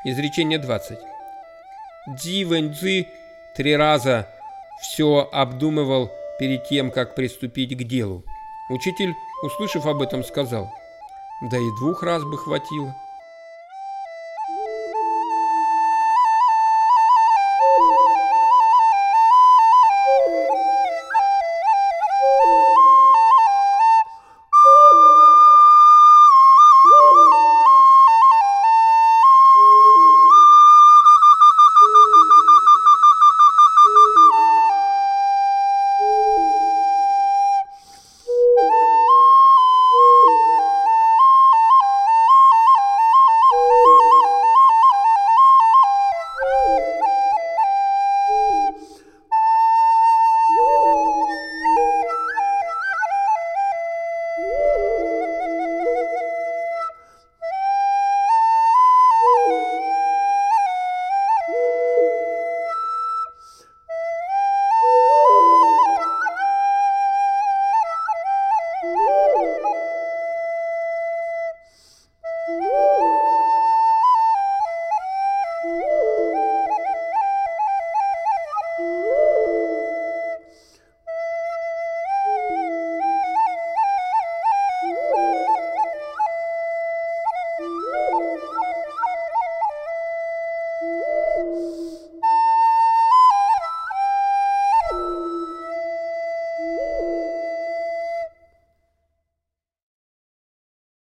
Изречение 20. Цзи Вэньцзы 3 раза все обдумывал перед тем, как приступить к делу. Учитель, услышав об этом, сказал: «Да и 2 раз бы хватило».